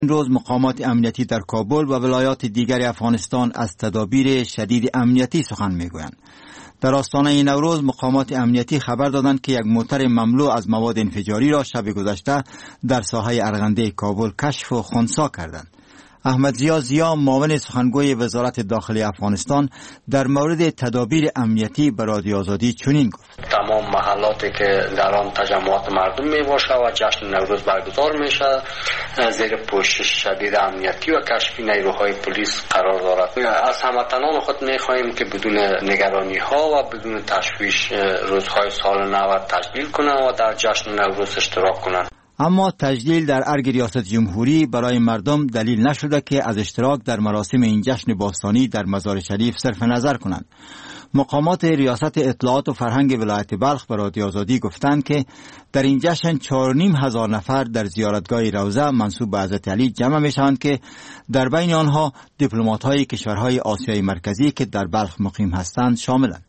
این روز مقامات امنیتی در کابل و ولایات دیگر افغانستان از تدابیر شدید امنیتی سخن میگویند. در آستانه نوروز مقامات امنیتی خبر دادند که یک موتر مملو از مواد انفجاری را شب گذشته در ساحه ارغنده کابل کشف و خنثی کردند. احمد ضیا معاون سخنگوی وزارت داخلی افغانستان در مورد تدابیر امنیتی به رادیو آزادی چنین گفت: تمام محلاتی که در آن تجمعات مردم می باشه و جشن نوروز برگزار میشه زیر پوشش شدید امنیتی و کشفی نیروهای پلیس قرار دارد. از هموطنان خود می خواهیم که بدون نگرانی ها و بدون تشویش روزهای سال نو تجلیل کنند و در جشن نوروز اشتراک کنند. اما تجلیل در ارگ ریاست جمهوری برای مردم دلیل نشده که از اشتراک در مراسم این جشن باستانی در مزار شریف صرف نظر کنند. مقامات ریاست اطلاعات و فرهنگ ولایت بلخ به رادیو آزادی گفتند که در این جشن 4,500 نفر در زیارتگاه روضه منسوب به حضرت علی جمع میشوند که در بین آنها دیپلمات‌های کشورهای آسیای مرکزی که در بلخ مقیم هستند شاملند.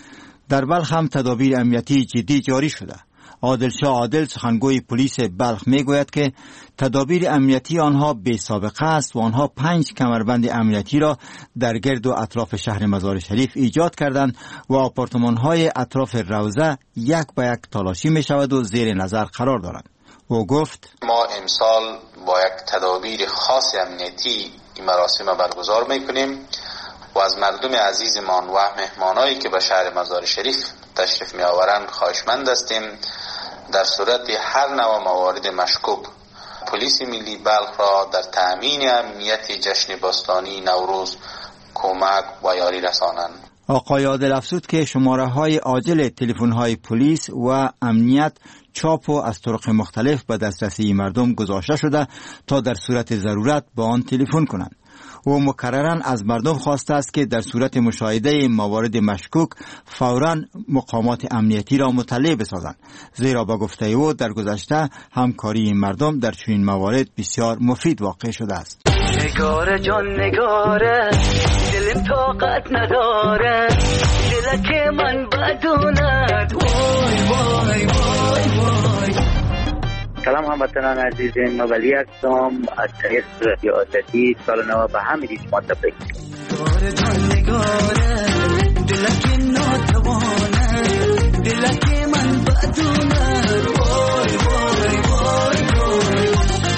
در بلخ هم تدابیر امنیتی جدی جاری شده. عادلشاه عادل سخنگوی پلیس بلخ میگوید که تدابیر امنیتی آنها بی سابقه است و آنها 5 کمربند امنیتی را در گرد و اطراف شهر مزار شریف ایجاد کردند و آپارتمان‌های اطراف روضه یک به یک تلاشی می شود و زیر نظر قرار دارند. او گفت: ما امسال با یک تدابیر خاص امنیتی این مراسم برگزار میکنیم و از مردم عزیزمان و مهمانایی که به شهر مزار شریف تشریف می آورند خواهشمند هستیم در صورت هر نوع موارد مشکوک پلیس ملی بلخ را در تأمین امنیت جشن باستانی نوروز کمک و یاری رسانند. آقای عادل افزود که شماره های عاجل تلفن های پلیس و امنیت چاپ و از طرق مختلف به دسترسی مردم گذاشته شده تا در صورت ضرورت با آن تلفن کنند. او مکرراً از مردم خواسته است که در صورت مشاهده موارد مشکوک فوراً مقامات امنیتی را مطلع بسازند، زیرا با گفته او در گذشته همکاری مردم در چنین موارد بسیار مفید واقع شده است. نگاره جان نگاره دلم طاقت نداره دلک من بدوند وای وای وای وای. سلام هموطنان عزیز، من ولی هستم از طریق رادیو آزادی سال نو به همه شما تبریک. نگاره جان نگاره دلک ناتوانه دلک من بدونه وای وای وای وای.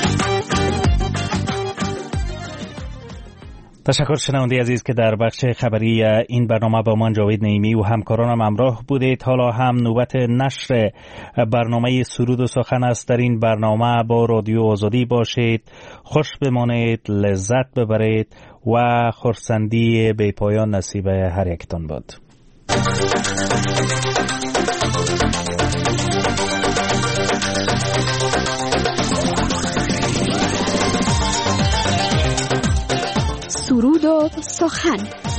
تشکر شنونده عزیز که در بخش خبری این برنامه با من جاوید نعیمی و همکارانم همراه بودید. حالا هم نوبت نشر برنامه سرود و سخن است. در این برنامه با رادیو آزادی باشید، خوش بمانید، لذت ببرید و خرسندی بی پایان نصیب هر یکتان باد. سرود و سخن.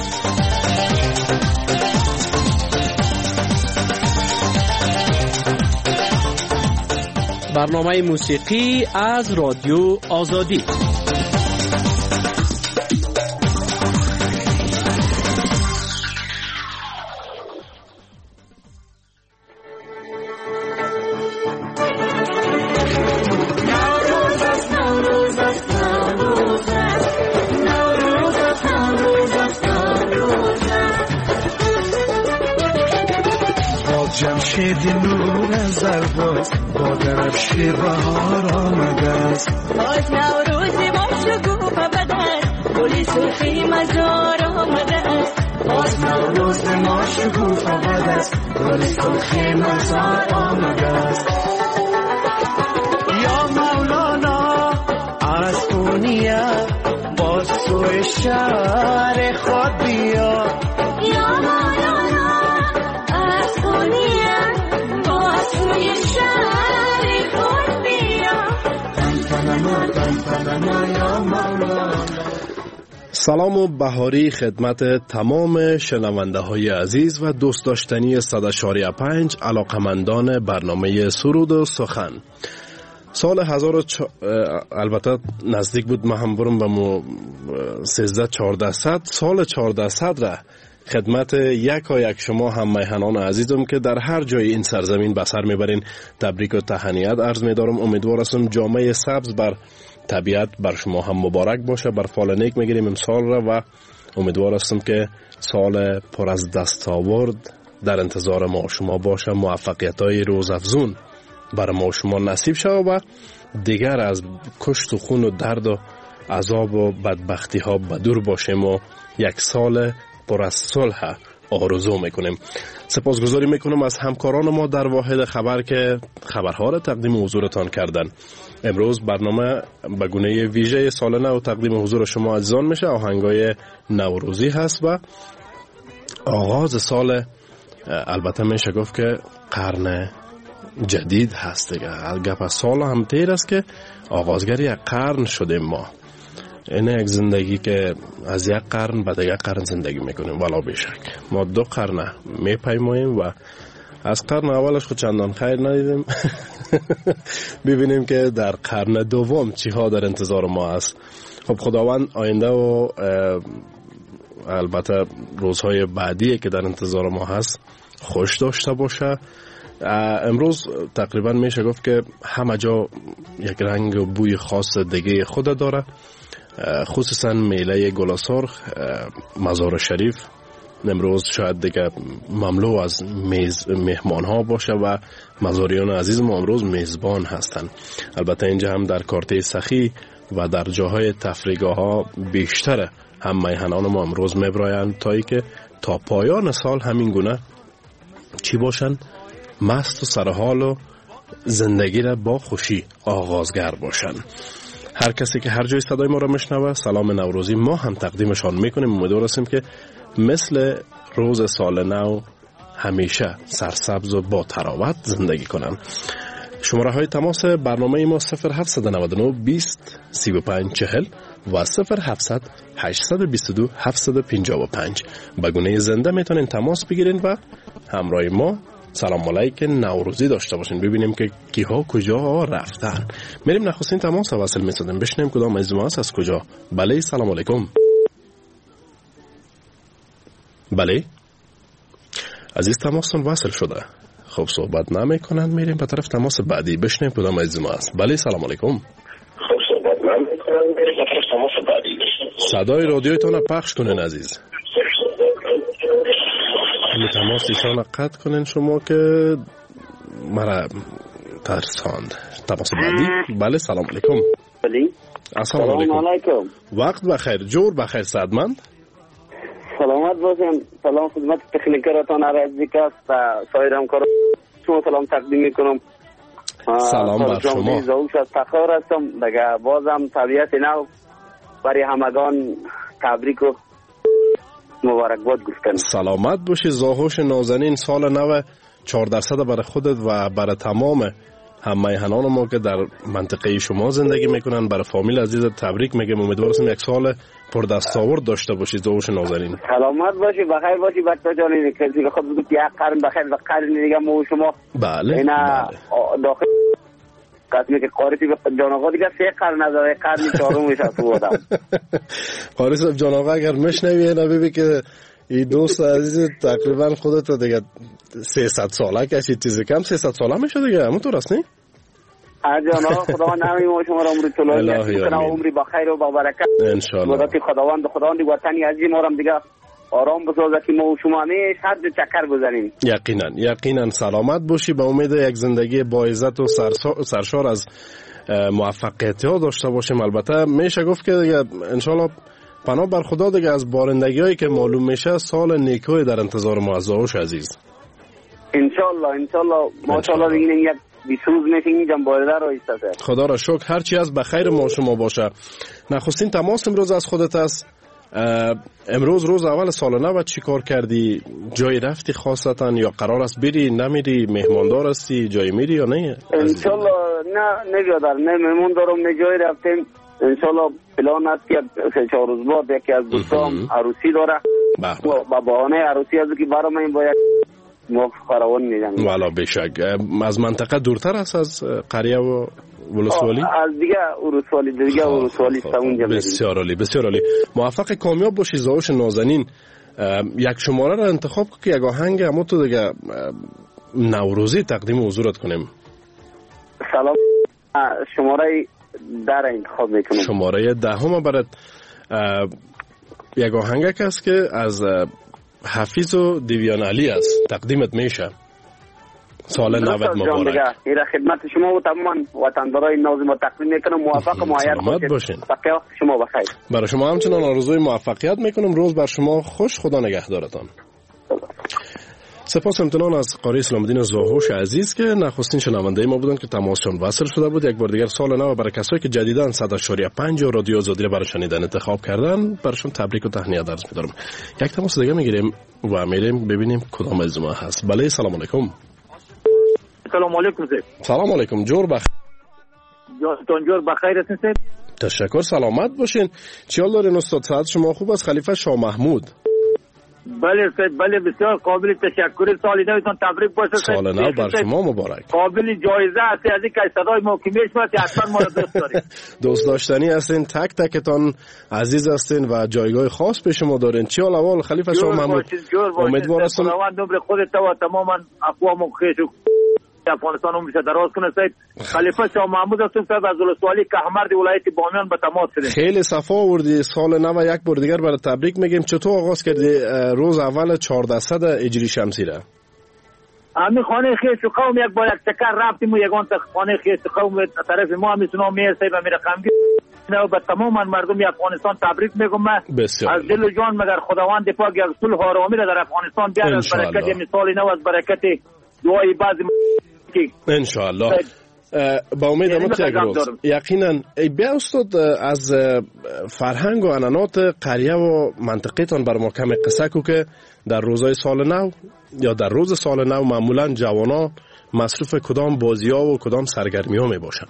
برنامه موسیقی از رادیو آزادی. جمشید نور زرباز با درفش بهار آمده است. باز نوروزی با شکوفه بدست گلی سرخی مزار آمده است. باز نوروز ما شکوفه بدست گلی سرخی مزار آمده است. یا مولانا از دنیا باز سوی شهر خود بیا. یا مولانا سلام و بهاری خدمت تمام شنونده های عزیز و دوست داشتنی 100.5 علاقمندان برنامه سرود و سخن. سال البته نزدیک بود ما هم برم به 13-1400 سال 1400 را خدمت یک شما هم میهنان عزیزم که در هر جای این سرزمین به سر میبرین تبریک و تهنیت عرض میدارم. امیدوار هستم جامعه سبز بر طبیعت بر شما هم مبارک باشه. بر فال نیک میگیریم امسال را و امیدوار هستم که سال پر از دستاورد در انتظار ما شما باشه، موفقیت‌های روزافزون بر ما شما نصیب شود و دیگر از کشت و خون و درد و عذاب و بدبختی ها بدور باشیم و یک سال پر از صلح آرزو میکنیم. سپاسگزاری میکنم از همکاران ما در واحد خبر که خبرها را تقدیم حضورتان کردن. امروز برنامه به گونه ویژه سال نو تقدیم حضور شما عزیزان میشه. آهنگای نوروزی هست و آغاز سال، البته میشه گفت که قرن جدید هست دیگه. گپ از سال هم تیر است که آغازگر یک قرن شدیم ما. این یک زندگی که از یک قرن به دیگر قرن زندگی میکنیم. ولا بیشک ما 2 قرن میپیماییم و از قرن اولش خود چندان خیر ندیدیم. ببینیم که در قرن دوم چی ها در انتظار ما است. خب خداوند آینده و البته روزهای بعدی که در انتظار ما هست خوش داشته باشه. امروز تقریبا میشه گفت که همه جا یک رنگ و بوی خاص دیگه خود داره، خصوصا میله گل سرخ مزار شریف امروز شاید دیگه مملو از مهمان ها باشه و مزاریان عزیز ما امروز میزبان هستند. البته اینجا هم در کارته سخی و در جاهای تفریحگاه ها بیشتر هم میهنان ما امروز میبرایند تا ای که تا پایان سال همین گونه چی باشن؟ مست و سرحال و زندگی را با خوشی آغازگر باشن. هر کسی که هر جای صدای ما را میشنوه سلام نوروزی ما هم تقدیمشان میکنیم. امیدوار هستیم که مثل روز سال نو همیشه سرسبز و با تراوت زندگی کنن. شماره های تماس برنامه ما 0799 20 35 40 و 0700 822 755. به گونه زنده میتونین تماس بگیرین و همراه ما سلام علیک نوروزی داشته باشین. ببینیم که کیها کجا رفتن. میریم نخستین تماس وصل می‌شدیم بشنیم کدام از ما از کجا. بله سلام علیکم. بله عزیز تماسون وصل شده. خب صحبت نمیکنن. میریم به طرف تماس بعدی بشنیم کدام از ما است. بله سلام علیکم. خب صحبت نمیکنن. میریم به طرف تماس بعدی بشنیم. صدای رادیویتون پخش کنین عزیز. تماس ایشان قطع کنین شما که مرا ترساند. تماس بعدی. بله سلام علیکم. بله السلام علیکم. وقت بخیر، جور بخیر صدمند. سلامت باشین. سلام خدمت تکنیکراتان عزیز که سایر همکاران شما سلام تقدیم میکنم. سلام بر شما. زوش از تخار هستم. دیگه بازم طبیعت نو برای همگان تبریک و مبارکباد گفتن. سلامت باشی. زاهوش نازنین سال نو 4% برای خودت و برای تمام هم میهنان ما که در منطقه شما زندگی میکنن. برای فامیل عزیز تبریک میگم. امیدوارم یک سال پر دستاورد داشته باشی زاهوش نازنین. سلامت باشی، بخیر باشی بچه جانی. کسی خود بگو یک قرن بخیر و قرن دیگه ما شما. بله اینا داخل قسمی که قارسی جان آقا دیگه 3 قرن نداره، قرن 4 میشه تو آدم. قارسی جان آقا اگر مشنوی اینا ببین که این دوست عزیز تقریبا خودت دیگه 300 ساله کسی چیزی کم 300 ساله میشه دیگه. همونطور است نه؟ جان آقا خداوند همین ما شما را عمر طولانی کنه، عمری با خیر و با برکت ان شاء الله. مدت خداوند وطنی عزیز ما را دیگه آرام بسازه که ما و شما همیشه حد چکر بزنیم. یقینا سلامت باشی. به امید یک زندگی با عزت و سرشار از موفقیت ها داشته باشیم. البته میشه گفت که دیگه ان شاء الله پناه بر خدا دیگه از بارندگی هایی که معلوم میشه سال نیکوی در انتظار ما از زاوش عزیز. ان شاء الله ماشاءالله دیگه یک 20 روز میشه اینجا بارده رو ایستاده. خدا را شکر. هر چی از بخیر ما شما باشه. نخستین تماس امروز از خودت است. امروز روز اول سال نو چی کار کردی؟ جای رفتی خاصتا یا قرار است بری نمیری؟ مهماندار هستی جای میری یا نه؟ انشالله نه بیادر نه مهماندارم نه جای رفتیم. انشالله پلان است که 3-4 روز بعد یکی از دوستام عروسی داره با بهانه عروسی از که برام این باید ما خاروان میدن. والا بشک. از منطقه دورتر است از قریه و ولسوالی؟ از دیگه ولسوالی است اونجا. بسیار عالی. موفق کامیاب باشی زاوش نازنین. یک شماره را انتخاب که یک آهنگ اما تو دیگه نوروزی تقدیم حضورت کنیم. سلام. شماره در انتخاب میکنم. شماره 10 برات یک آهنگک است که از حفیظ و دیویان علی است، تقدیمت میشه. سال 90 مبارک. ایره خدمت شما و تمام وطندارای نازم و تقدیم میکنم. موفق و معید باشین. شما بخیر. برای شما همچنان آرزوی موفقیت میکنم. روز بر شما خوش. خدا نگهدارتان. سپاس امتنان از قاری اسلام الدین زاهوش عزیز که نخستین شنونده ما بودن که تماسشون وصل شده بود. یک بار دیگر سال نو برای کسایی که جدیداً 100.5 رادیو آزادی را برای شنیدن انتخاب کردن براشون تبریک و تهنیت عرض می‌دارم. یک تماس دیگه میگیریم و میریم ببینیم کدام از ما هست. بله سلام علیکم. سلام علیکم. سلام علیکم. جور بخیر. جور بخیر هستین؟ تشکر. سلامت باشین. چی حال دارین استاد؟ صحت شما خوب است؟ خلیفه شاه محمود. بله سید، بله بسیار قابل تشکر. سال نوتون تبریک باشه. سال نو بر شما مبارک. قابل جایزه است از اینکه صدای ما که میشنوید حتما ما رو دوست دارید. دوست داشتنی هستین، تک تکتان عزیز هستین و جایگاه خاص به شما دارین. چی حال احوال خلیفه شاه محمود؟ امیدوارم خداوند عمر خودت و تمام اقوام و خویش افغانستان عمرش دراز کنه. سید خلیفه شاه محمود هستم صاحب از ولسوالی کهمرد ولایت بامیان به تماس شدیم. خیلی صفا آوردی. سال نو یک بار دیگر برای تبریک میگیم. چطور آغاز کردی روز اول 1400 هجری شمسی را؟ همین خانه خیش قوم یک بار یک چکر رفتیم و یگان تا خانه خیش قوم طرف ما هم سنا میرسه و میره خمگی نه به تمام مردم افغانستان تبریک میگم. از دل و جان مگر خداوند پاک یک صلح و آرامی را در افغانستان بیاره از برکت مثال نو، از برکت دعای بعضی ان شاء الله. با امید که یک روز یقینا بیا استاد از فرهنگ و عنعنات قریه و منطقه‌تان بر ما کم قصه کو که در روزهای سال نو یا در روز سال نو معمولا جوانا مصروف کدام بازی‌ها و کدام سرگرمی‌ها میباشن؟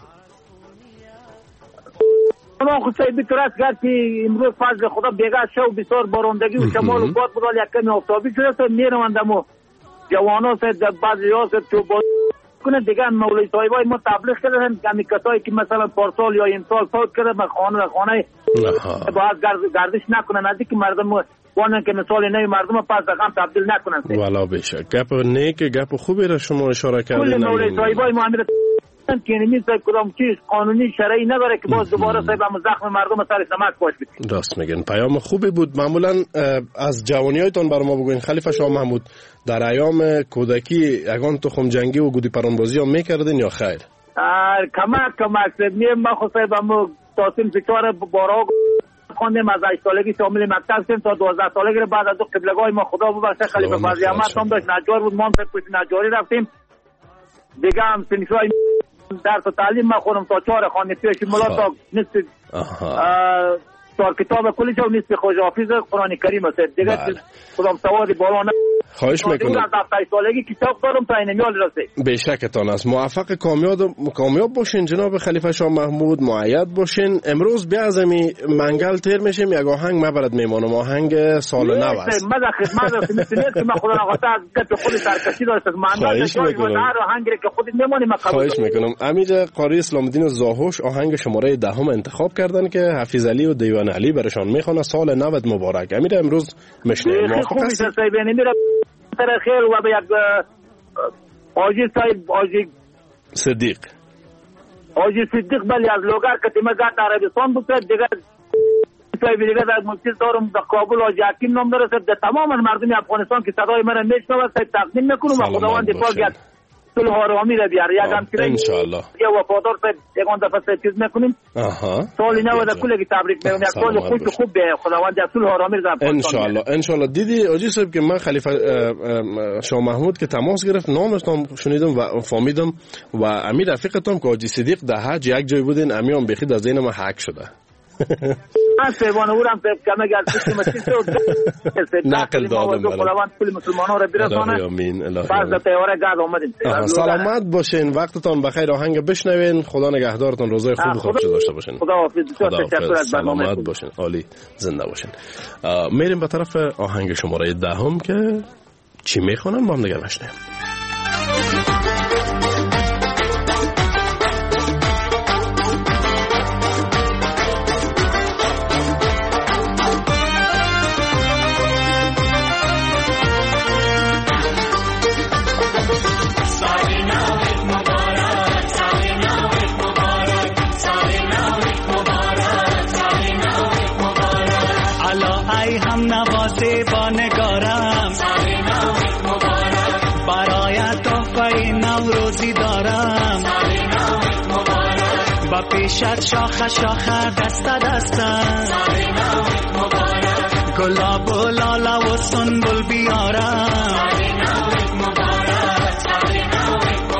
ما خود سید بیتراس کرد که امروز فضل خدا بیگاه شو بسیار باروندگی و شمال و باد بود یک کمی آفتابی شده میروندم و جوانا سید بعضی ها سید تو کنه دیگه مولوی صاحبای ما تبلیغ کردن کمی کسایی که مثلا پارسال یا امسال فوت کرده به خانه باید گردش نکنن نزدیک مردم وانن که مثال نه مردم پس غم تبدیل نکنن. والا بشه گپ نیک گپ خوبی را شما اشاره کردین. کل مولوی صاحبای ما امیر که نمیشه کدام چیز قانونی شرعی نداره که باز دوباره صاحب هم زخم مردم سر سمک باش بید. راست میگن. پیام خوبی بود. معمولا از جوانیایتان بر ما بگوین خلیفه شاه محمود در ایام کودکی یگان تخم جنگی و گودی پرانبازی هم میکردین یا خیر؟ کمک میم ما خود صاحب هم تاسیم فکر بارا خوندیم از 8 سالگی شامل مکتب شدیم تا 12 سالگی بعد از قبلگاه ما خدا ببخشه خلیفه فضل احمد هم داشت نجار بود ما هم پشت نجاری رفتیم دیگه هم سنشای درس و تعلیم ما خونم تا 4 خانه پیش مولا تا نصف 4 کتاب کلی و نصف خوش حافظ قرآن کریم است دیگه خودم سوادی بالا نه. خواهش میکنم. از 7 سالگی کتاب دارم تا اینمیال رسه. به شکتان است. موفق کامیاب باشین جناب خلیفه شاه محمود. معید باشین. امروز بیا از می منگل تیر میشیم. یک آهنگ مبرد میمانم. آهنگ سال نو است. من خدمت است مثل که من خدا نخواسته از گپ خود سرکشی داشت منگل جای بود هر آهنگ که خودت میمونی من خواهش میکنم. امیر قاری اسلام الدین زاهوش آهنگ شماره 10 انتخاب کردن که حفیظ علی و دیوان علی برشان میخونه. سال 90 مبارک. امیر امروز مشنه موافق هستی؟ تر خیر و به یک آجی صاحب آجی صدیق بلی از لوگر که تیمه گرد عربستان بود دیگر صاحب دیگر در مجلس دارم در کابل آجی حکیم نام داره در تمام مردم افغانستان که صدای من میشنوه تقدیم میکنم و خداوند پاک یک صلح و آرامی را بیاره. یک همچنین انشاءالله یه وفادار صاحب یکان دفعه چیز میکنیم سالی نو در کل که تبریک میکنم یک سال خوش و خوب بیه خداوند یک صلح و آرامی را انشاءالله. دیدی آجی صاحب که من خلیفه شاه محمود که تماس گرفت نامش شنیدم و فهمیدم و امیر رفیقتم که آجی صدیق در حج یک جای بودین امیام بخید از ذهن من حک شده. سیوان اورم کمه گرد نقل دادم خداوند کل مسلمانان را برسانه. بعد از تیاره گرد آمدیم. سلامت باشین. وقتتان بخیر. آهنگ بشنوین. خدا نگهدارتان. روزای خوب خوش داشته باشین. خداحافظ. سلامت باشین. عالی زنده باشین. میریم به طرف آهنگ شماره 10 که چی میخونن با هم دیگه بشنویم. Sorry, now ای هم نوازه با نگارم سال نو مبارک برای تحفه نوروزی دارم سال نو مبارک با پیشت شاخه شاخه دست دستم سال نو مبارک گلاب و لاله و سنبل بیارم سال نو مبارک سال نو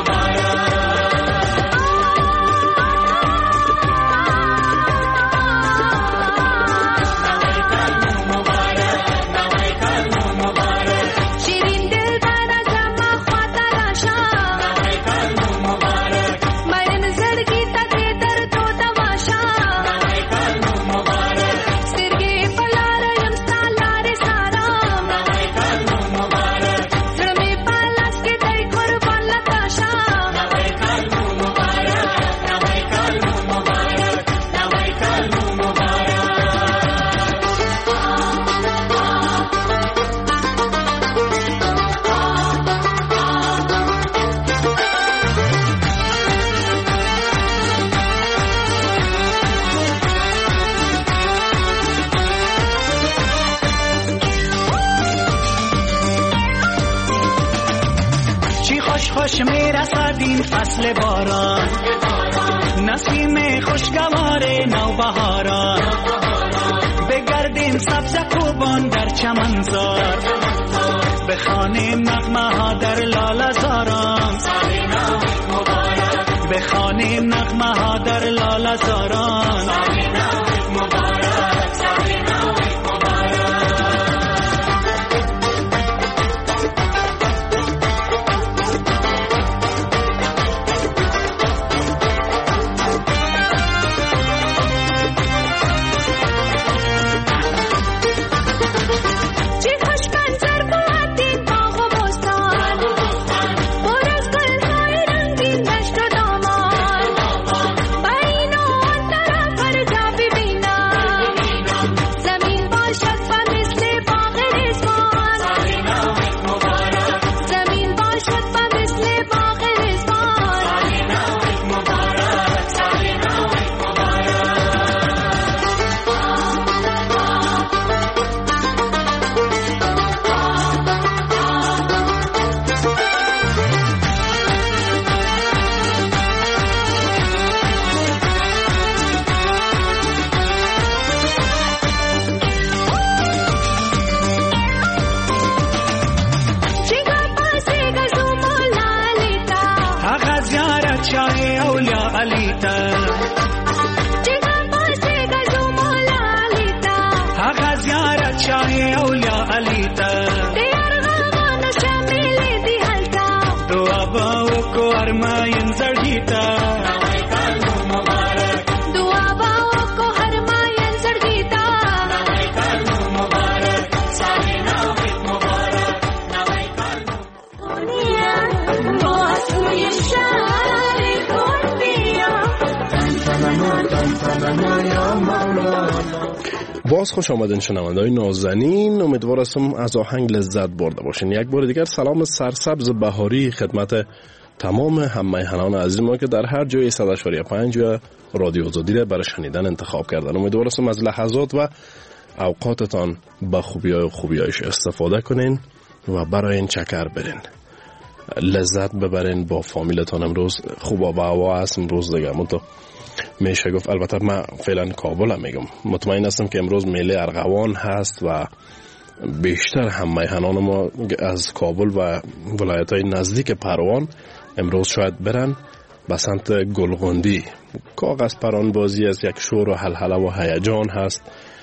خوش میرسد این فصل باران نسیم خوشگوار نوبهاران بگردیم سبز کوبان در چمنزار بخوانیم نغمه ها در لاله زاران بخوانیم نغمه ها در لاله زاران باز خوش آمدین شنونده‌های نازنین، امیدوار هستم از آهنگ لذت برده باشین. یک بار دیگر سلام سرسبز بهاری خدمت تمام هم‌میهنان عزیز ما که در هر جای 100.5 و رادیو آزادی را برای شنیدن انتخاب کردن. امیدوار هستم از لحظات و اوقاتتان با خوبیایش استفاده کنین و برای این چکر برین، لذت ببرین با فامیلتان. امروز خوب و هوا است امروز دیگه، منتها میشه گفت البته من فعلا کابل میگم، مطمئن هستم که امروز میله ارغوان هست و بیشتر هم‌میهنان ما از کابل و ولایت‌های نزدیک پروان امروز شاید برن به سمت گلغندی. کاغذ پران بازی از یک شور و هلهله و هیجان هست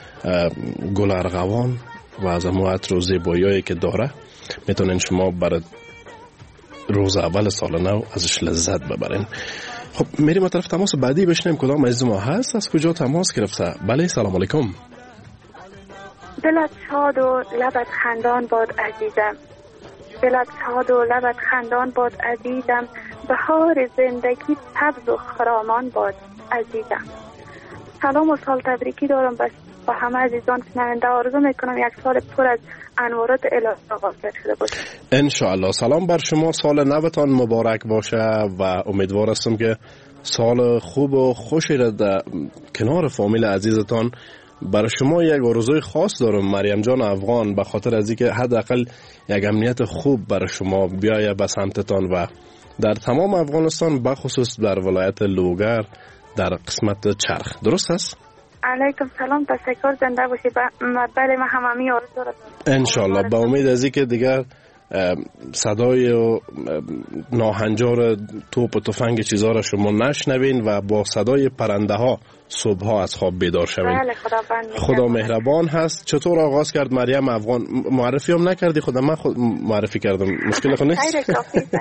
گل ارغوان و از عطر و زیبایی‌ای که داره میتونین شما برای روز اول سال نو ازش لذت ببرین. خب میریم طرف تماس بعدی بشنیم کدام عزیز ما هست، از کجا تماس گرفته. بله سلام علیکم. دلت شاد و لبت خندان باد عزیزم، دلت شاد و لبت خندان باد عزیزم، بهار زندگی سبز و خرامان باد عزیزم. سلام و سال تبریکی دارم با همه عزیزان شنونده. آرزو میکنم یک سال پر از انوارات الهی آغاز شده باشه ان شاء الله. سلام بر شما، سال نوتان مبارک باشه و امیدوار هستم که سال خوب و خوشی را در کنار فامیل عزیزتان برای شما یک آرزوی خاص دارم مریم جان افغان، به خاطر از اینکه حداقل یک امنیت خوب برای شما بیایه به سمتتان و در تمام افغانستان بخصوص در ولایت لوگر در قسمت چرخ. درست است؟ علیکم سلام، تشکر، زنده باشی. بله من هم همی آرزو دارم انشالله. با امید از اینکه دیگر صدای و ناهنجار توپ و تفنگ چیزها را شما نشنوین و با صدای پرنده ها صبح ها از خواب بیدار شوین. بله خدا مهربان هست. چطور آغاز کرد مریم افغان؟ معرفی هم نکردی؟ خدا من خود معرفی کردم، مشکل خود نیست.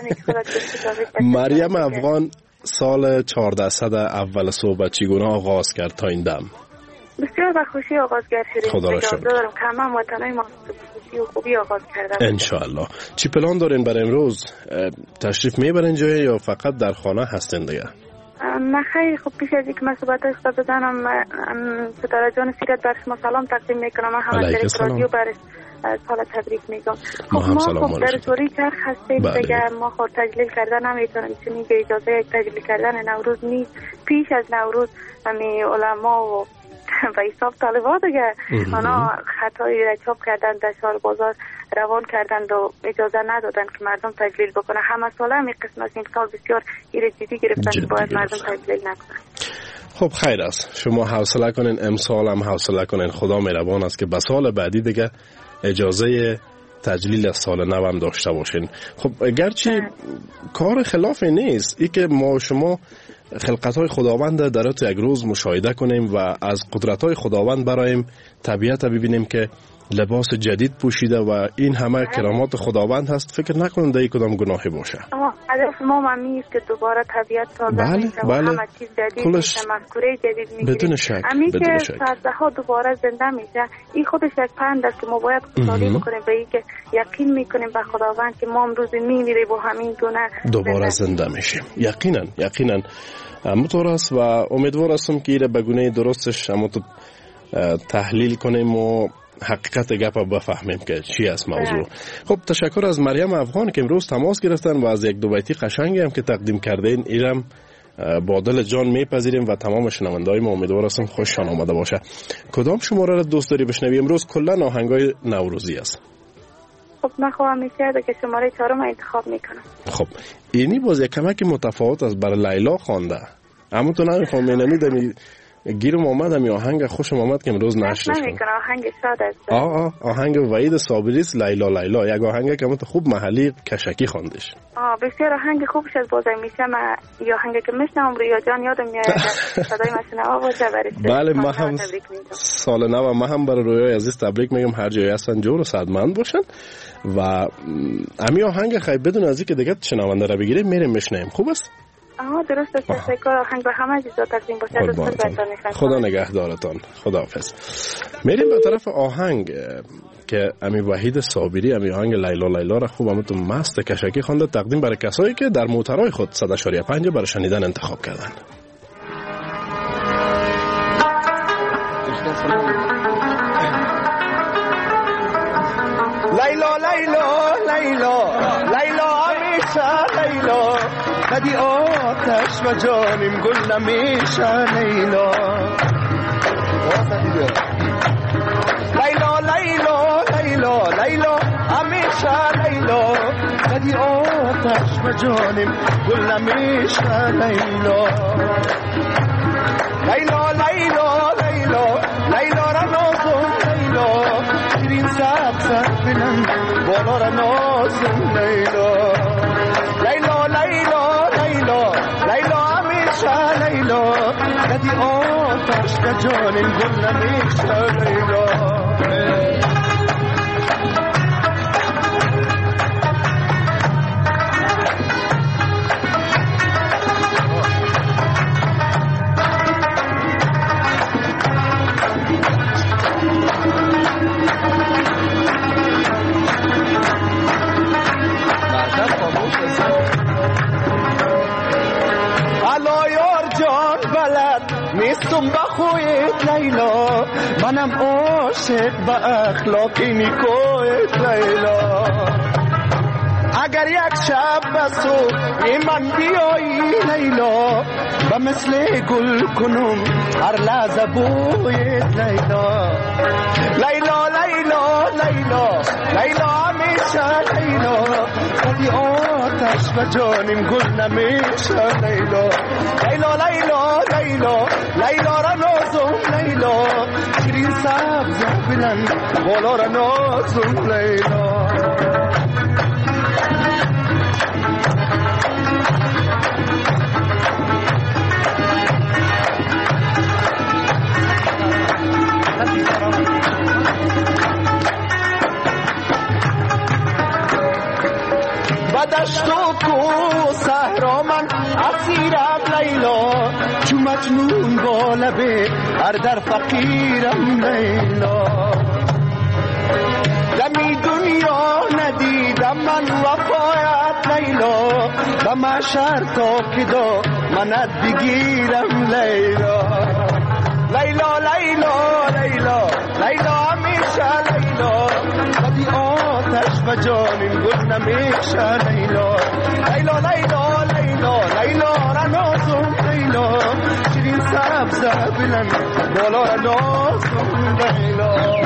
مریم افغان سال 1400 اول صبح چگونه آغاز کرد تا این دم؟ بسیار به خوشی آغاز کردیم. خدا را شکر. دارم که همه وطنای ما و خوبی آغاز کردم. انشاءالله. چی پلان دارین برای امروز؟ تشریف میبرین جایی یا فقط در خانه هستین دیگه؟ نه خیلی خوب. پیش از اینکه من صحبتای خود بزنم، ستاره جان سیرت بر شما سلام تقدیم میکنم. من هم در رادیو برش سال تبریک میگم. خب ما در دوره چرخ هستیم دیگه. ما خود تجلیل کردن نمیتونیم، چون که اجازه تجلیل کردن نوروز نیست. پیش از نوروز همی علما و به حساب طالبات دیگه اونا خطایی را چاپ کردن، در شهر بازار روان کردند و اجازه ندادن که مردم تجلیل بکنه. همه ساله همی قسم است. این سال بسیار ایره جدی گرفتن که باید مردم تجلیل نکنن. خب خیر است، شما حوصله کنین، امسال هم حوصله کنین. خدا مهربان است که به سال بعدی دیگه اجازه تجلیل از سال نو هم داشته باشین. خب گرچه کار خلافی نیست ای که ما شما خلقت‌های خداوند در یک روز مشاهده کنیم و از قدرت‌های خداوند برایم طبیعت ببینیم که لباس جدید پوشیده و این همه کرامات خداوند هست. فکر نکنید در کدام گناهی باشه. هدف ما ممی است که دوباره طبیعت تازه میشه و همه چیز جدید میشه، مفکوره جدید میگیره. بدون شک. امی که سرزها دوباره زنده میشه، این خودش یک پند است که ما باید خوشحالی بکنیم به این که یقین میکنیم به خداوند که ما امروز میمیریم و همین گونه دوباره زنده میشیم. یقینا همونطور است و امیدوار هستم که ایره به گونه درستش همونطور تحلیل کنیم و حقیقت گپ بفهمیم که چی است موضوع. خب تشکر از مریم افغان که امروز تماس گرفتن و از یک دو بیتی قشنگی هم که تقدیم کردین ایرم با دل جان میپذیریم و تمام شنونده‌های ما امیدوار هستم خوششان آمده باشه. کدام شماره را دوست داری بشنوی؟ امروز کلا آهنگای نوروزی است. خب من خواهم میشه که شماره 4 انتخاب میکنم. خب اینی باز یک کمک متفاوت از برای لیلا خوانده. اما تو نمیخوام اینمی گیرم آمد همی آهنگ خوشم آمد که امروز نشرش کنم. نمیکنه آهنگ شاد است. آهنگ وحید صابری است، لیلا یک آهنگ که تو خوب محلی کشکی خواندش. بسیار آهنگ خوبش از بازم میشه. من یا آهنگ که میشنم رویا جان یادم میاد صدای ماشینا باشه برش. بله ما هم سال نو ما هم برای رویا عزیز تبریک میگم، هر جایی هستن جور و صحتمند باشن و امی آهنگ خیلی بدون از اینکه دیگه شنونده را بگیریم میریم میشنیم. خوب است؟ درست است. تشکر. آهنگ به همه چیزا تقدیم باشه. خدا نگهدارتان. خداحافظ. میریم به طرف آهنگ که امی وحید صابری امی آهنگ لیلا را خوب همتون مست کشکی خوانده، تقدیم برای کسایی که در موترهای خود 100.5 برای شنیدن انتخاب کردن. لیلا همیشه لیلا، ندی آتش و جانیم گل نمیشه لیلا. لیلا همیشه لیلا، ندی آتش و جانیم گل نمیشه لیلا. لیلا را نازم لیلا، شیرین سبزت بینم بالا را نازم لیلا. لیلا همیشه لیلا، ندی آتش و جانیم گل نمیشه لیلا. نیستم با خویت لیلا، منم عاشق با اخلاقی نیکویت لیلا. اگر یک شب بس تو من بیایی لیلا و مثل گل کنم هر لحظه بویت لیلا لیلا لیلا لیلا لیلا همیشه لیلا ولی آتش و جانم گل نمیشه لیلا لیلا لیلا لیلا لیلا را نازم لیلا شیرین سبز بلند بالا را نازم لیلا دشت و کو صحرا من اسیرم لیلا چو مجنون با لبه هر در فقیرم لیلا دمی دنیا ندیدم من وفایت لیلا و محشر تا که دا منت بگیرم لیلا لیلا لیلا لیلا لیلا همیشه لیلا ولی آتش و جانم گل نمیشه لیلا لیلا لیلا لیلا لیلا را نازم لیلا شیرین سبز بلند بالا را نازم لیلا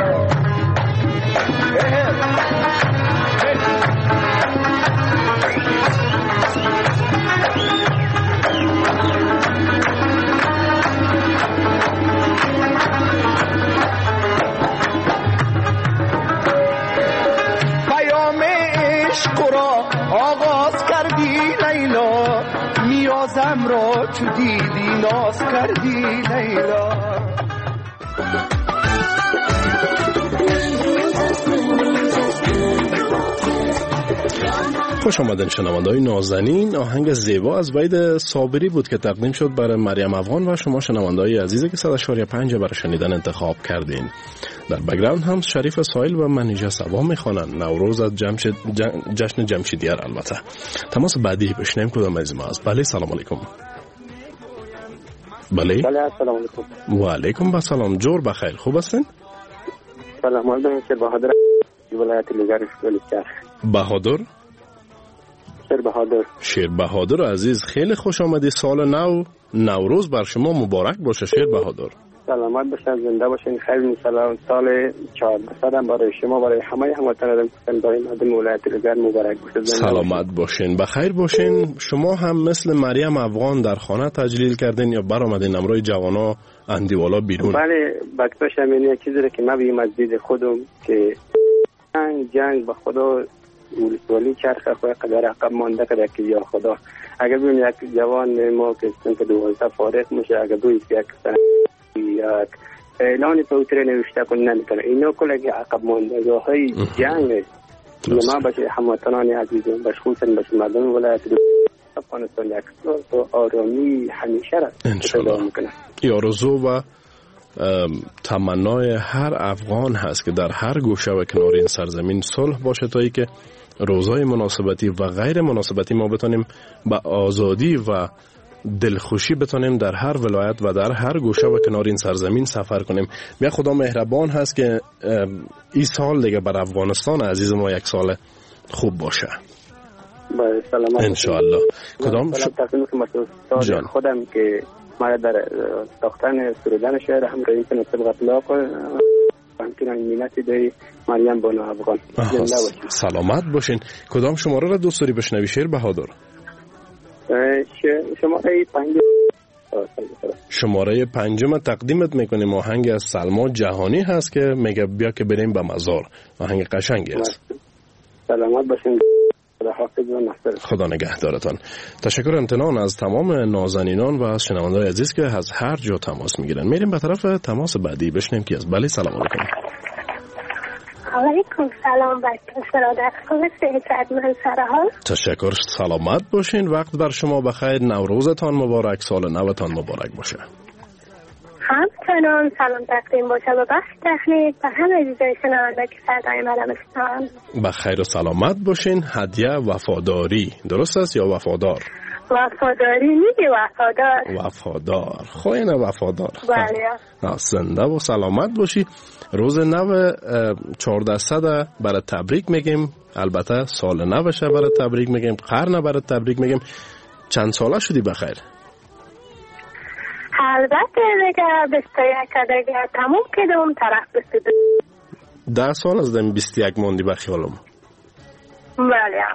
آغاز کردی لیلا نیازم را چو دیدی ناز کردی لیلا خوش آمدن شنونده‌های نازنین. آهنگ زیبا از وحید صابری بود که تقدیم شد برای مریم افغان و شما شنونده‌های عزیزی که 100.5 برای شنیدن انتخاب کردین. در بک‌گراند هم شریف سایل و منیژه صبا میخوانن نوروز از جشن جمشیدیار. البته تماس بعدی بشنیم کدام از ما است. بله سلام علیکم. بله السلام علیکم. و علیکم السلام. جور بخیر، خوب هستین؟ سلام علیکم. شیر بهادر ولایت لوگر شهر. بهادر شیر بهادر عزیز، خیلی خوش آمدی. سال نو نوروز بر شما مبارک باشه شیر بهادر. سلامت باشین، زنده باشین. خیلی سال 1400 برای شما، برای همه هموطنان دائم ولایت لوگر مبارک باشه. سلامت باشین، بخیر باشین. شما هم مثل مریم افغان در خانه تجلیل کردین یا برآمدین امروی جوانا اندیوالا بیرون؟ بله، بکتاش همین چیزی که ما به مسجد خودم که جنگ به خدا ولسوالی چرخه خواهی قدر عقب مانده که که یا خدا اگر بیم یک جوان ما که سنت 12 فارغ میشه، اگر دوی یک اعلان توتره نوشته کن نمیکنه، اینا کلگی عقب مانده های جنگ ما باشه. هموطنان عزیزم باشه، خصوصا باشه مردم ولایت افغانستان یک تو آرامی همیشه را پیدا میکنه. آرزو و تمنای هر افغان هست که در هر گوشه و کنار این سرزمین صلح باشه تا ای که روزهای مناسبتی و غیر مناسبتی ما بتونیم با آزادی و دلخوشی بتونیم در هر ولایت و در هر گوشه و کنار این سرزمین سفر کنیم. بیا خدا مهربان هست که این سال دیگه بر افغانستان عزیز ما یک سال خوب باشه. با سلامت انشاءالله. کدام جان خودم که ما در ساختن سرودن شهر همراهی کنه طبقت لاغ همچنان مینتی داری مریم بانو افغان. سلامت باشین. کدام شماره را دوست داری بشنوی شیر بهادر؟ شماره 5 تقدیمت میکنیم. آهنگ از سلما جهانی هست که میگه بیا که بریم به مزار. آهنگ قشنگی است. سلامت باشین. خدا نگهدارتان. تشکر امتنان از تمام نازنینان و از شنونده‌های عزیز که از هر جا تماس میگیرن. میریم به طرف تماس بعدی بشنیم کی است. بله سلام علیکم. علیکم سلام بچه سرادت خوب سعید من سرحال. تشکر، سلامت باشین. وقت بر شما بخیر. نوروزتان مبارک، سال نوتان مبارک باشه. همچنان سلام تقدیم باشه به بخش تکنیک و همه عزیزای شنونده که صدای منم استان. بخیر و سلامت باشین. هدیه وفاداری درست است یا وفادار؟ وفاداری میگه وفادار. وفادار. خوینه وفادار. بله. زنده و سلامت باشی. روز نو 1400 برای تبریک میگیم. البته سال نوشه برای تبریک میگیم. قرن برای تبریک میگیم. چند ساله شدی بخیر؟ البته دیگه 21 دیگه تموم کردم طرف 22. 10 سال از دم 21 موندی بخیالم. بله.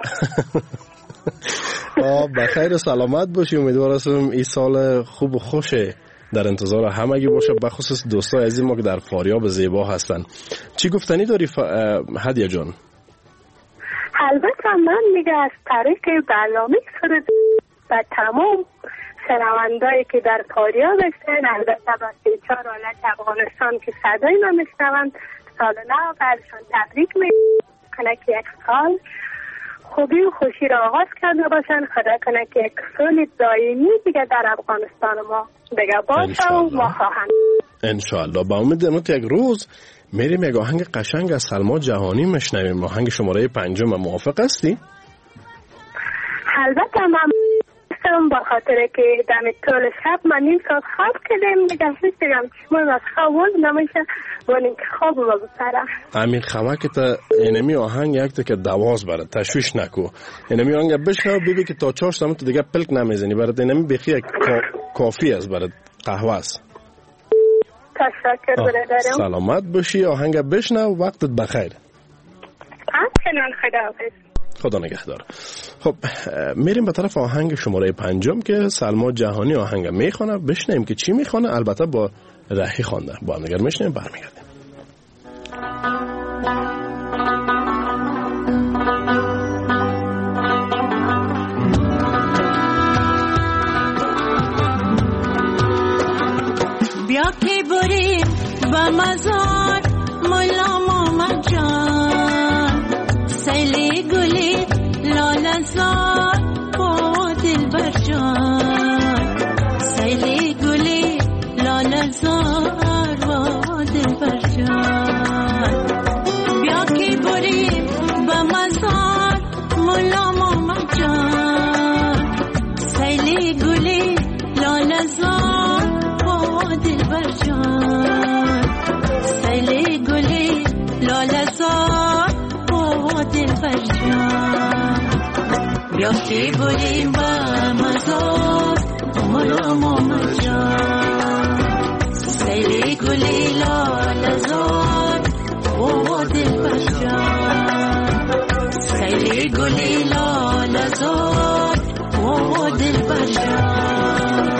بخیر سلامت باشی. امیدوار هستم این سال خوب و خوشه در انتظار همگی باشه، بخصوص دوستای عزیز ما که در فاریاب زیبا هستن. چی گفتنی داری هدیه جان؟ البته من میگه از طریق برنامه سرود و تمام شنوندایی که در فاریاب هستن، البته با 34 ولایت افغانستان که صدای ما میشنوند، سال نو برشان تبریک میکنه که یک سال خوبی و خوشی را آغاز کرده باشن. خدا کنه که یک سال دائمی دیگه در افغانستان ما دیگه باشه و ما خواهند. انشاءالله. با امید امروز یک روز میریم یک آهنگ قشنگ از سلما جهانی مشنویم. آهنگ شماره 5. موافق هستی؟ البته من با خاطر که دم طول شب من نیم ساعت خواب کردم دیگه هیچ دیگم چشمان از خواب ولد نمیشه بانیم که خواب ما بسره. امین خواه که تا اینمی آهنگ یک تا که دواز برد تشویش نکو. اینمی آهنگ بشنو بیبی که تا چاش تمام تو دیگه پلک نمیزنی برد. اینمی بخی یک کافی است برد. قهوه است. تشکر برادرم. سلامت باشی. آهنگ بشنو. وقتت بخیر. همچنان. خداحافظ. خدا نگهدار. خب میریم به طرف آهنگ شماره 5 که سلما جهانی آهنگ میخونه. بشنویم که چی میخونه. البته با رحی خوانده. با هم دیگر میشنویم برمیگردیم. بیا که بریم با مزار مولا محمد جان، سیلی گلی لاله زار با دلبر جان، سیلی گلی لاله زار با دلبر جان. بیا که بریم با مزار مولا محمد جان، سیلی گلی لاله زار دلبر جان، سیلی گلی لاله زار با دلبر جان. بیا که بریم با مزار مولا محمد جان، سیلی گلی لاله زار با دلبر جان، سیلی گلی لاله زار با دلبر جان.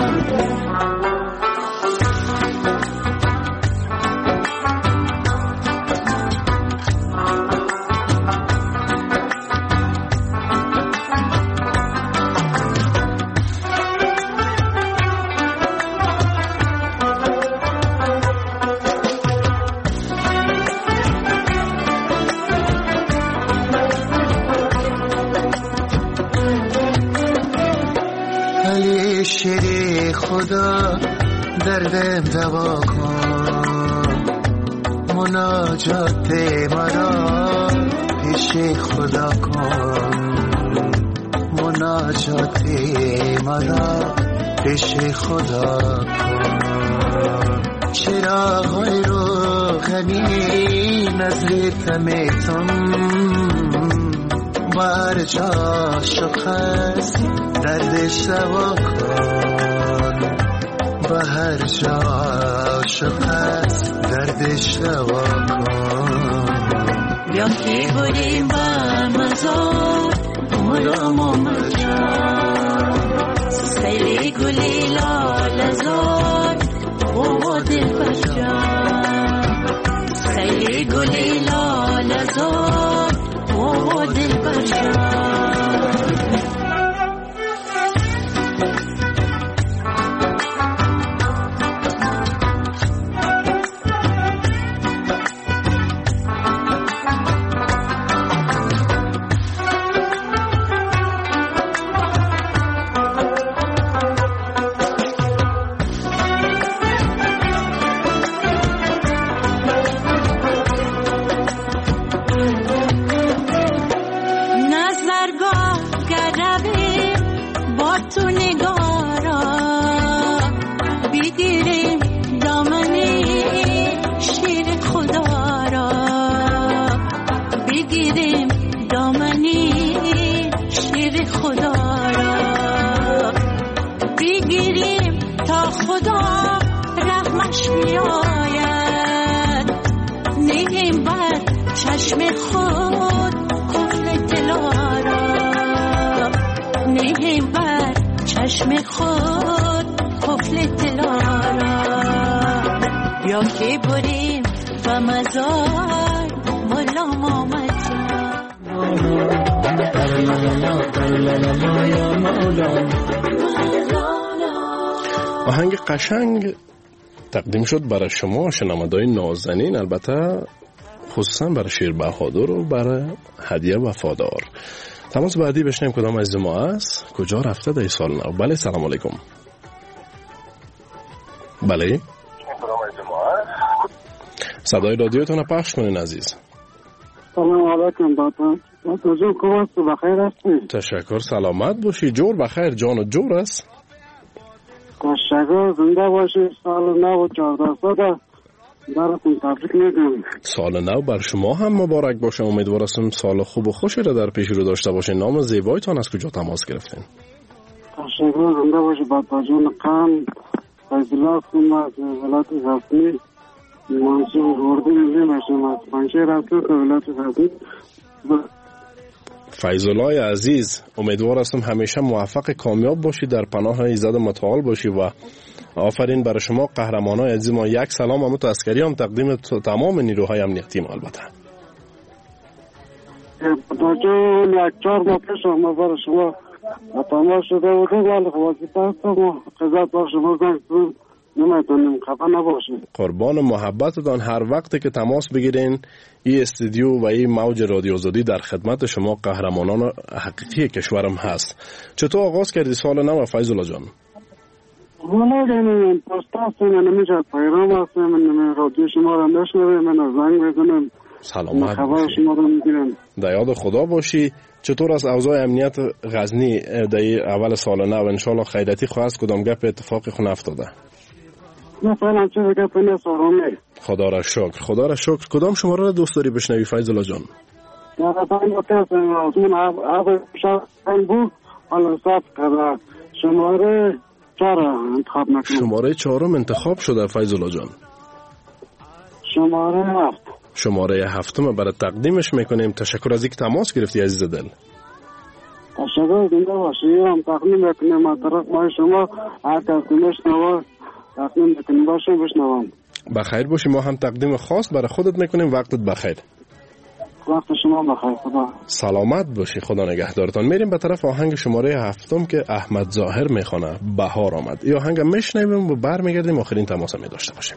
شیر خدا دردم دوا کن، مناجات مرا پیش خدا کن، مناجات مرا پیش خدا کن. چراغ روغنی نظر تمیتم بر جا شخص دردش دوا کن، به هر جا شخص دردش دوا کن. بیا که بریم با مزار مولا محمد جان، سیلی گلی لاله زار با دلبر جان، سیلی گلی لاله زار با دلبر جان. خدا را بگیریم تا خدا رحمش بیاید. نیم بر چشم خود کفل طلا را، نیم بر چشم خود کفل طلا را. بیا که بریم و مزار مولا مامد آهنگ قشنگ تقدیم شد برای شما شنونده‌های نازنین، البته خصوصا برای شیر بهادر و برای هدیه وفادار. تماس بعدی بشنیم کدام از ما است، کجا رفته در سال نو. بله سلام علیکم. بله صدای رادیوتون رو پخش کنین عزیز. سلام علیکم بابا جون، خوب است؟ بخیر هستی؟ تشکر، سلامت باشی. جور بخیر، جان و جور است. تشکر، زنده باشی. سال نو 1400 براتون تبریک میگم. سال نو بر شما هم مبارک باشه. امیدوار هستم سال خوب و خوشی رو در پیش رو داشته باشین. نام زیبایتان از کجا تماس گرفتین؟ تشکر، زنده باشی. بابا جون قم فیض‌الله هستم از ولایت غزنی. منصور اردو میگم از پنجشیر هستم که ولایت غزنی. فیض‌الله عزیز، امیدوار هستم همیشه موفق کامیاب باشی، در پناه ایزد متعال باشی و آفرین برای شما قهرمانای عزیز ما. یک سلام هم تو عسکری هم تقدیم تمام نیروهای امنیتی ما. البته جون یک 4 ماه پیش ما برای شما تماس شده بودیم، ولی وظیفه هستم و قضاوت بر شما زنگ نمیتونیم، خفه نباشید. قربان محبتتان. هر وقتی که تماس بگیرین این استودیو و این موج رادیو آزادی در خدمت شما قهرمانان حقیقی کشورم هست. چطور آغاز کردی سال نو فیض‌الله جان؟ والا دنیم پاستا من نمیشه پیرام هستم، من رادیو شما را نشنویم، من زنگ بزنم سلامت خبر شما را میگیرم. در یاد خدا باشی. چطور از اوضاع امنیت غزنی در اول سال نو؟ انشالله خیرتی خواهد، کدام گپ اتفاقی خون افتاده؟ نه فعلا چه گپ نیست، آرامی. خدا را شکر، خدا را شکر. کدام شماره را دوست داری بشنوی فیض‌الله جان؟ شماره 4 انتخاب نکنم. شماره 4 انتخاب شده فیض‌الله جان. شماره 7. شماره 7 برای تقدیمش میکنیم. تشکر از اینکه تماس گرفتی عزیز دل. تشکر، زنده باشی. هم تقدیم میکنیم از طرف ما شما، هر کسی میشنوه تقدیم میکنیم باشه بشنوم. بخیر باشی. ما هم تقدیم خاص برای خودت میکنیم. وقتت بخیر. وقت شما بخیر. خدا سلامت باشی. خدا نگهدارتان. میریم به طرف آهنگ شماره 7 که احمد ظاهر میخونه، بهار آمد. این آهنگ میشنویم و برمیگردیم آخرین تماس می داشته باشیم.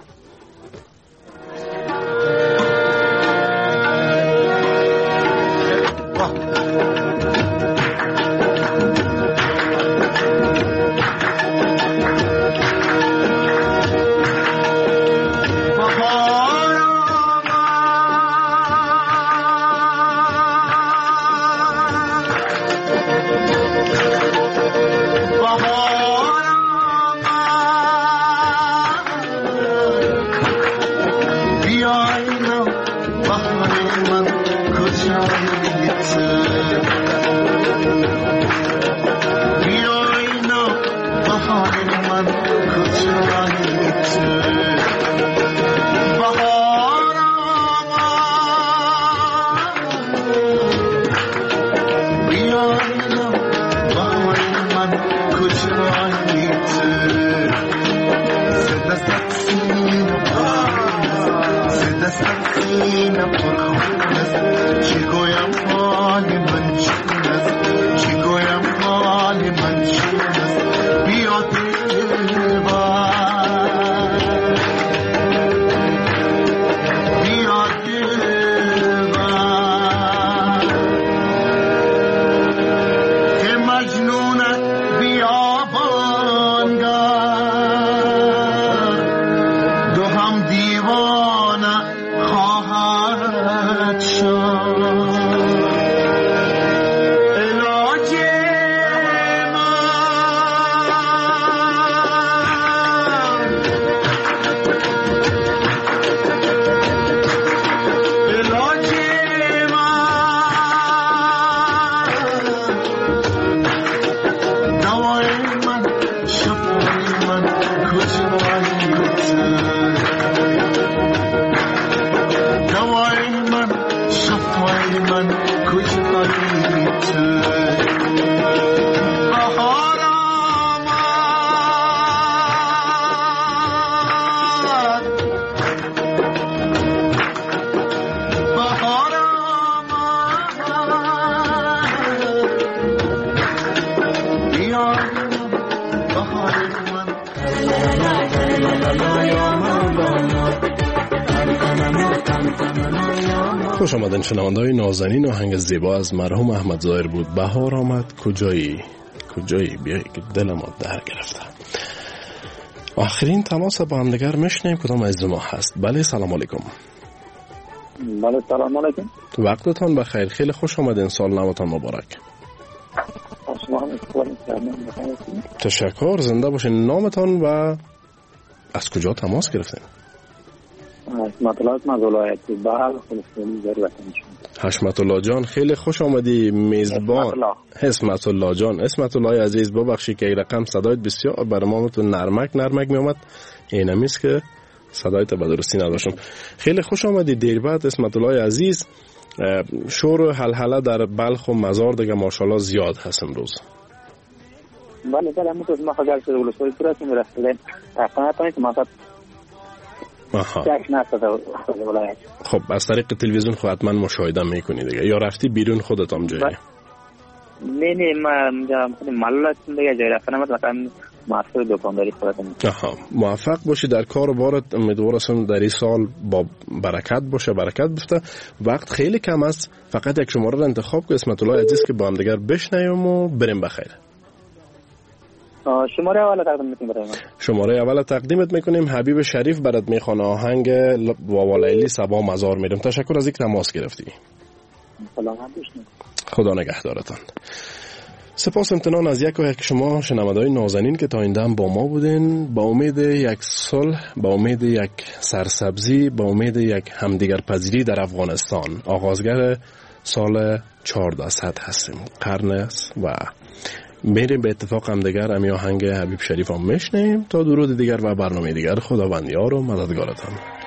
بهاری من کجایی تو بهار آمد بهار آمد بیا بهار من خوش آمدین شنونده‌های نازنین. آهنگ زیبا از مرحوم احمد ظاهر بود. بهار آمد کجایی بیایی که دلم در گرفته. آخرین تماس با هم دیگر میشنیم کدام از ما هست. بله سلام علیکم. بله سلام علیکم. وقتتان بخیر. خیلی خوش آمدین. سال نوتان مبارک. تشکر. زنده باشین. نامتان و از کجا تماس گرفتین؟ حشمت الله از ولایت بلخ فلسطینی در وطنشون. حشمت الله جان خیلی خوش آمدی. میزبان حشمت الله جان. حشمت الله عزیز ببخشی که این رقم صدایت بسیار برای ما تو نرمک می اومد. اینمیست که صدایت به درستی نداشتم. خیلی خوش آمدی. دیر بعد حشمت الله عزیز. شور و حلحله در بلخ و مزار دیگه ماشاءالله زیاد هست امروز. بله همون تو ما خجل شده ولسوالی صورت میرسته تقنیتانی که مثلا خب از طریق تلویزیون خود حتما مشاهده میکنی دیگه یا رفتی بیرون خودت هم جایی؟ نه من مالات دیگه جایی رفتم مثلا محصول دکانداری خودم. موفق باشی در کار و بارت. امیدوارم در این سال با برکت باشه. برکت بفته. وقت خیلی کم است. فقط یک شماره را انتخاب که اسمت الله عزیز که با هم دیگر بشنویم و بریم بخیر. شماره اول تقدیم میکنیم برای من. شماره اول تقدیمت میکنیم. حبیب شریف برات میخوانه آهنگ واوالیلی صبا مزار میرم. تشکر از اینکه تماس گرفتی. سلام خدا نگهدارتان. سپاس امتنان از یک و یک شما شنونده‌های نازنین که تا این دم با ما بودین. با امید یک صلح، با امید یک سرسبزی، با امید یک همدیگر پذیری در افغانستان. آغازگر سال 1400 هستیم. قرن است و میریم به اتفاق هم دیگر امی آهنگ حبیب شریف هم میشنیم تا درود دیگر و برنامه دیگر. خداوند یار و مددگارتان.